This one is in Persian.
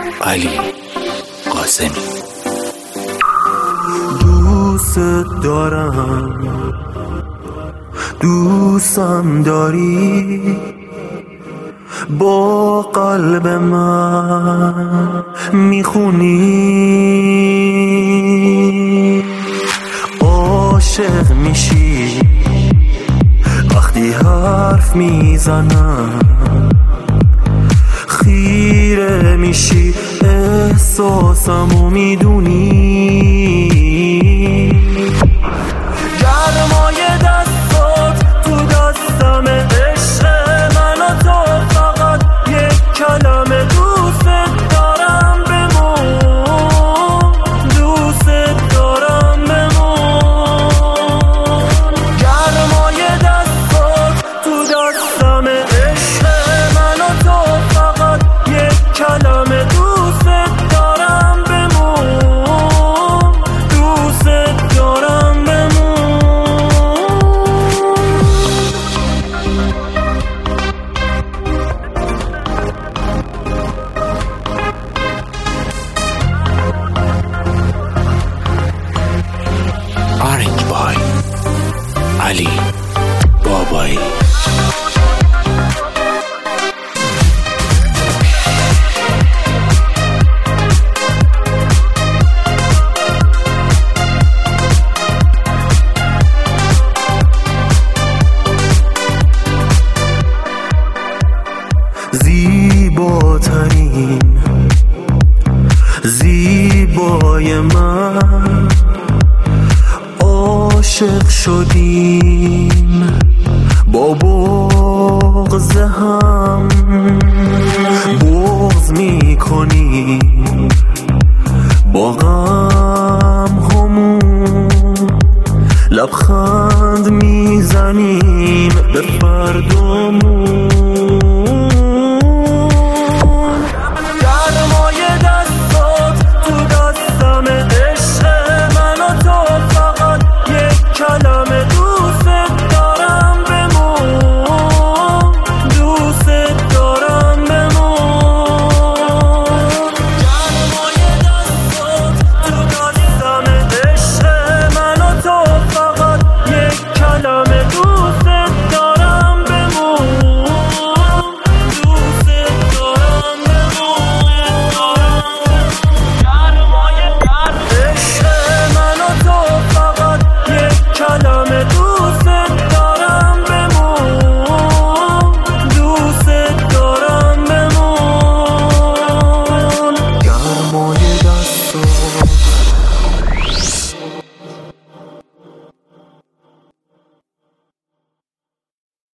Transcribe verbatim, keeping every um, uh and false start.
علی قاسمی. دوست دارم، دوستم داری، با قلب من میخونی، عاشق میشی وقتی حرف میزنم، خیره میشی احساسمو میدونی، گرمای دستات تو دستم، عشق من و تو فقط یک کلمه، دوست دارم بمون، دوست دارم بمون، گرمای دستات تو دستم، عشق من و تو فقط یک کلمه، دوست دارم بمون، دوست دارم بمون. آرنج بای علی بابایی. زیباترین زیبای من، عاشق شدیم با بغض هم، بغض میکنیم با غم همون، لبخند میزنیم به فردامون، گرمای دستات تو دستم، عشق من و تو فقط یک کلمه، دوست دارم بمون، دوست دارم بمون، گرمای دستات تو دستم، عشق من و تو فقط یک کلمه، دوست دارم بمون، دوست دارم بمون، گرمای عشق من و تو فقط یک کلمه، دوست